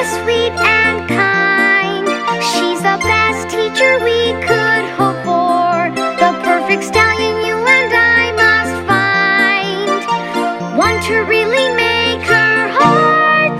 is sweet and kind. She's the best teacher we could hope for. The perfect stallion you and I must find. One to really make her heart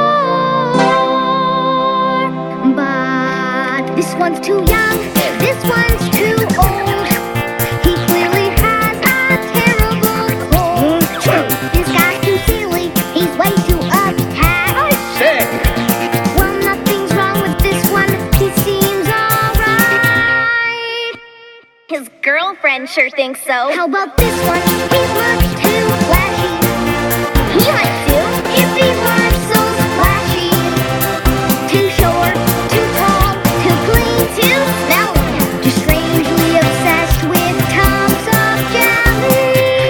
soar. But this one's too young, this one's too old. He clearly has a terrible cold. This guy's too silly, he's way too uptight. Sick! Well, nothing's wrong with this one, he seems alright. His girlfriend sure thinks so. How about this one? He's much too flashy. He might do if he weren't so splashy. Too short, too tall, too clean, too smelly. Just strangely obsessed with tubs of jelly.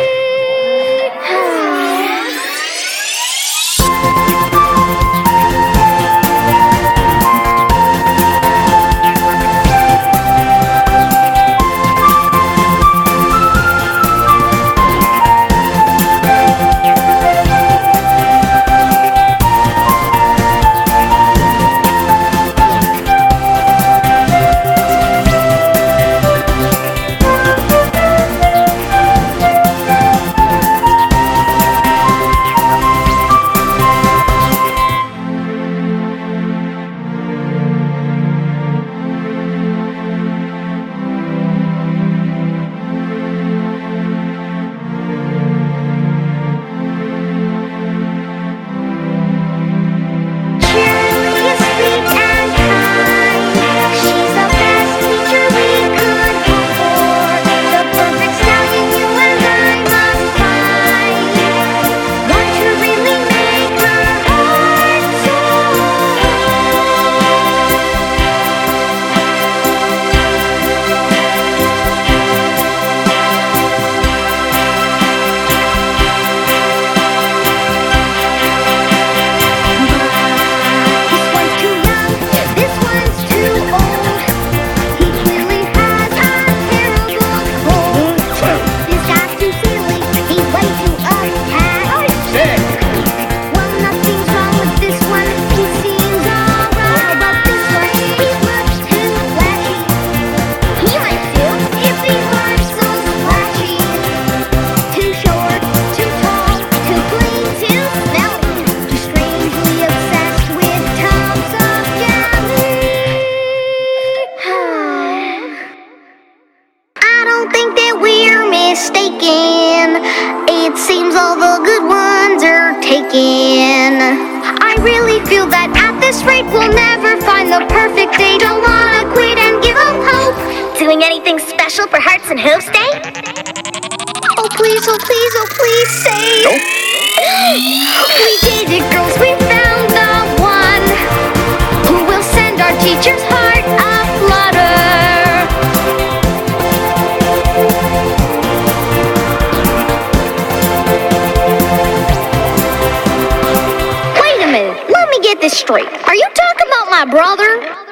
It seems all the good ones are taken. I really feel that at this rate we'll never find the perfect date. Don't wanna quit and give up hope. Doing anything special for Hearts and Hooves Day? Oh please, oh please, oh please say. Nope. We did it, girls, we found the one who will send our teacher's heart aflutter. Wait a minute, let me get this straight. Are you talking about my brother?